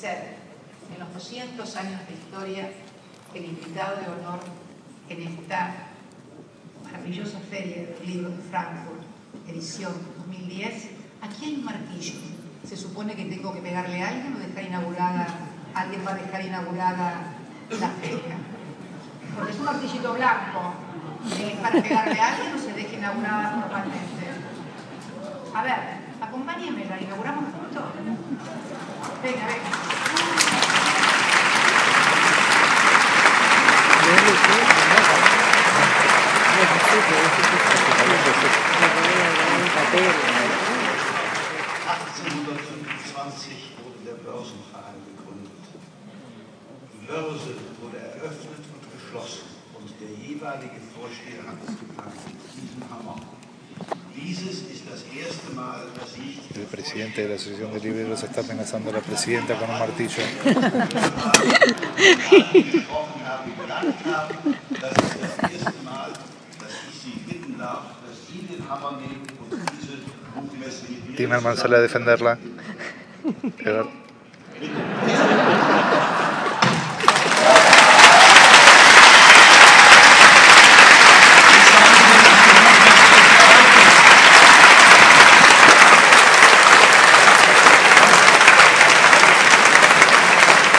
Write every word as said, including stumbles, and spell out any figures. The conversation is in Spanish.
ser en los doscientos años de historia el invitado de honor en esta maravillosa feria del libro de Frankfurt, edición dos mil diez. Aquí hay un martillo. Se supone que tengo que pegarle a alguien o dejar inaugurada, alguien va a dejar inaugurada la feria. Porque es un martillito blanco. ¿Es para pegarle a alguien o se deja inaugurada normalmente? A ver, acompáñenme, ¿la inauguramos juntos? Venga, venga. achtzehnhundertfünfundzwanzig wurde der Börsenverein gegründet. Die Börse wurde eröffnet und geschlossen und der jeweilige Vorsteher hat es geplant mit diesem Hammer. Dieses ist das erste Mal, dass ich... El presidente de la Asociación de Libreros está amenazando a la presidenta con un martillo. Timmermans sale a defenderla.